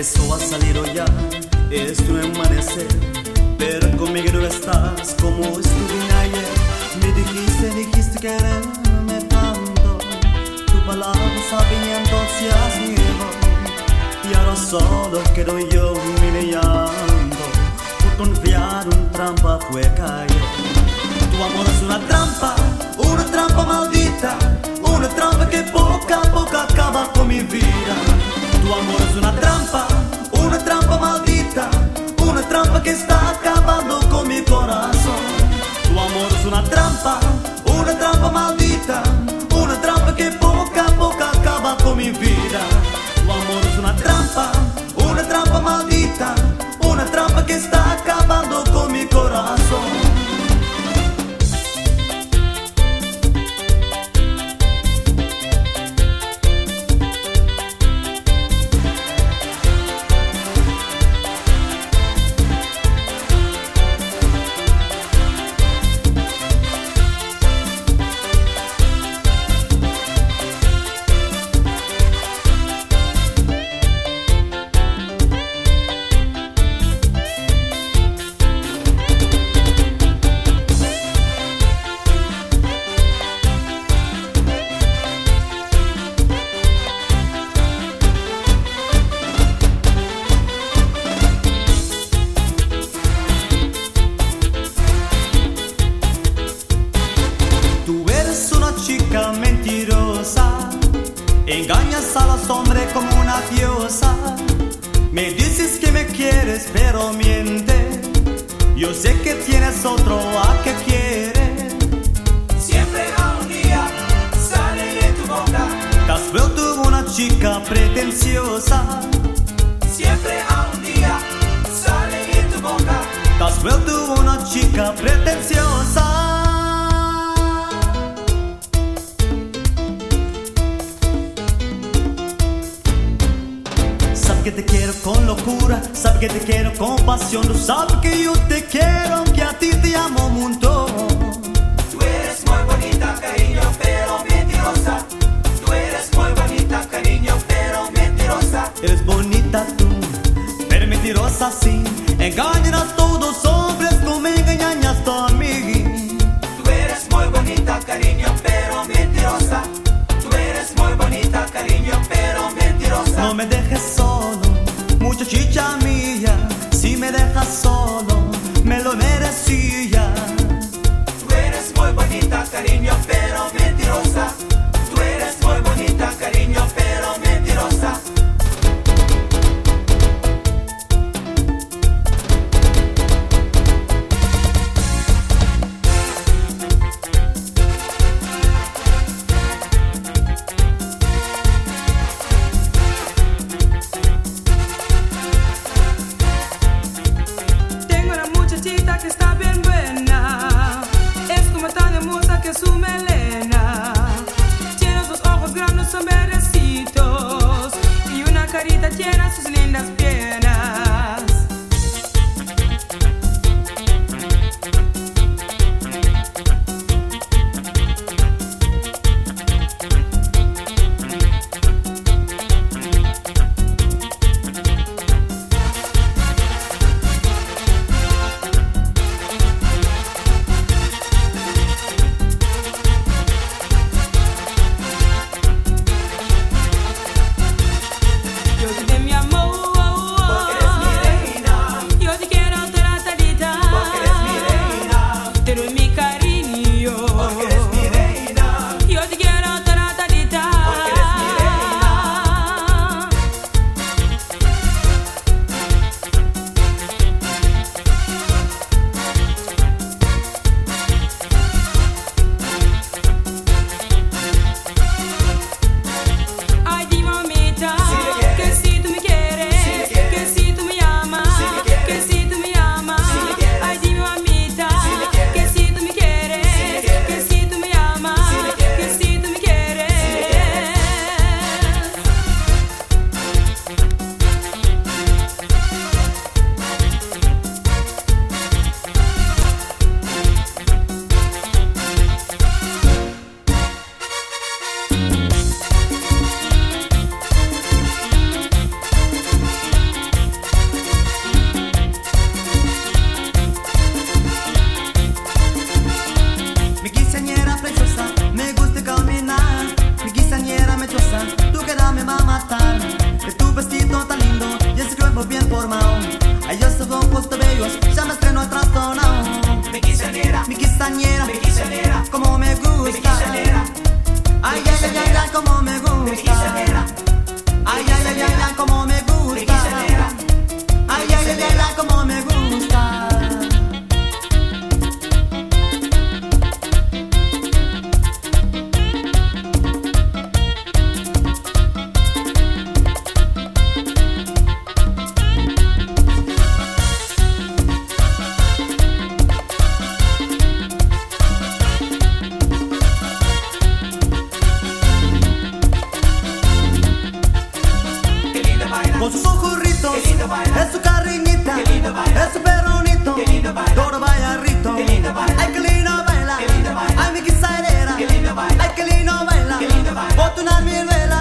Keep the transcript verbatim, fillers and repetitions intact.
sol ha salido ya, es tu amanecer, pero conmigo no estás como estuve ayer. Me dijiste, dijiste quererme tanto, tu palabra sabía entusiasmo, y ahora solo quedo yo mirando, por confiar un trampa fue caer. Tu amor es una trampa, una trampa maldita, una trampa que poco a poco acaba con mi vida. Tu amor es una trampa, una trampa maldita, una trampa que está acabando con mi corazón. Tu amor es una trampa, una trampa maldita, una trampa que poco a poco acaba con mi vida. Tu amor es una trampa, una trampa maldita, una trampa que está acabando con mi corazón. Chica mentirosa, engañas a los hombres como una diosa. Me dices que me quieres pero mientes, yo sé que tienes otro a que quieres. Siempre a un día sale de tu boca, te has vuelto una chica pretenciosa. Siempre a un día sale de tu boca, te has vuelto una chica pretenciosa. Que te quiero con locura, sabes que te quiero con pasión. Tú sabes que yo te quiero, que a ti te amo un montón. Tú eres muy bonita, cariño, pero mentirosa. Tú eres muy bonita, cariño, pero mentirosa. Eres bonita tú, pero mentirosa sí. Engañas a todos los hombres como me engañas a mí. Tú eres muy bonita, cariño, pero mentirosa. Tú eres muy bonita, cariño, pero mentirosa. No me dejes solo, muchachita mía, si me dejas solo, me lo merecía. Tú eres muy bonita, cariño, pero mentirosa. Tú eres muy bonita, cariño, pero mentirosa. Que está bien buena, es como tan hermosa que su melena. ahora vaya rito. Qué lindo baila. Ay, qué lindo baila. Qué lindo baila. Ay, mi quisaidera. Qué lindo baila. Ay, qué lindo baila. Qué lindo baila. Boto una mil vela.